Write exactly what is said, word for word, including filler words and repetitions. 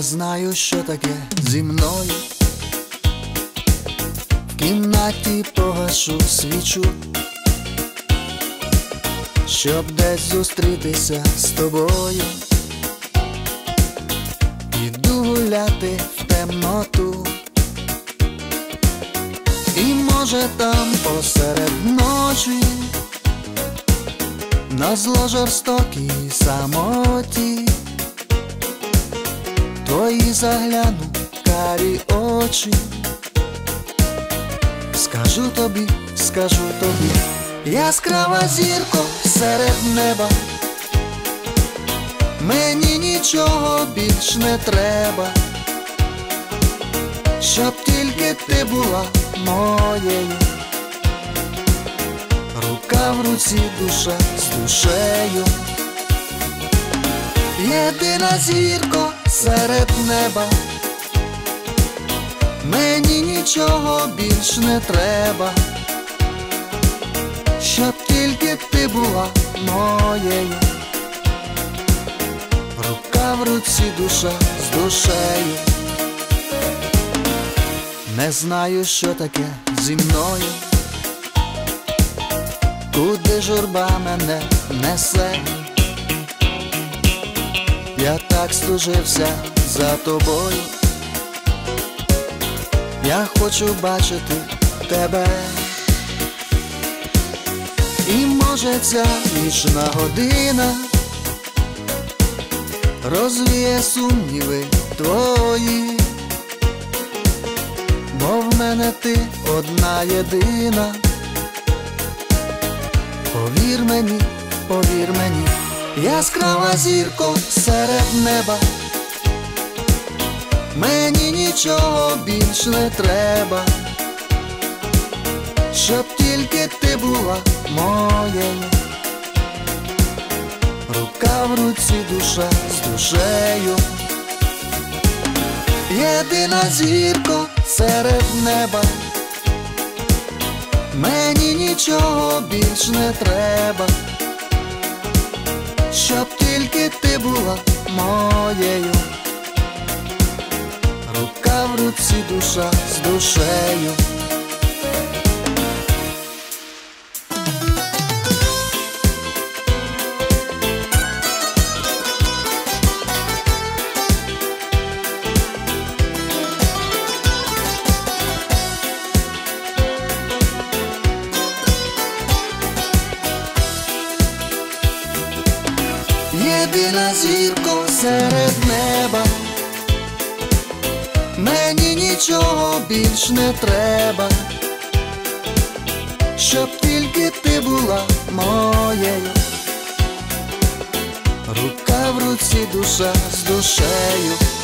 знаю, що таке зі мною. В кімнаті погашу свічу, щоб десь зустрітися з тобою. Іду гуляти в темноту, і може там посеред ночі, назло жорстокій самоті, твої загляну карі очі. Скажу тобі, скажу тобі, яскрава зірко серед неба, мені нічого більш не треба, щоб тільки ти була моєю. Рука в руці, душа з душею. Єдина зірко серед неба, мені нічого більш не треба, щоб тільки ти була моєю. Рука в руці, душа з душею. Не знаю, що таке зі мною, куди журба мене несе. Я так стужився за тобою, я хочу бачити тебе. І може ця вічна година розвіє сумніви твої, бо в мене ти одна єдина. Повір мені, повір мені, яскрава зірко серед неба, мені нічого більш не треба, щоб тільки ти була моєю. Рука в руці, душа з душею. Єдина зірко серед неба, мені нічого більш не треба, щоб тільки ти була моєю. Рука в руці, душа з душею. Єдина зірко серед неба, мені нічого більш не треба, щоб тільки ти була моєю. Рука в руці, душа з душею.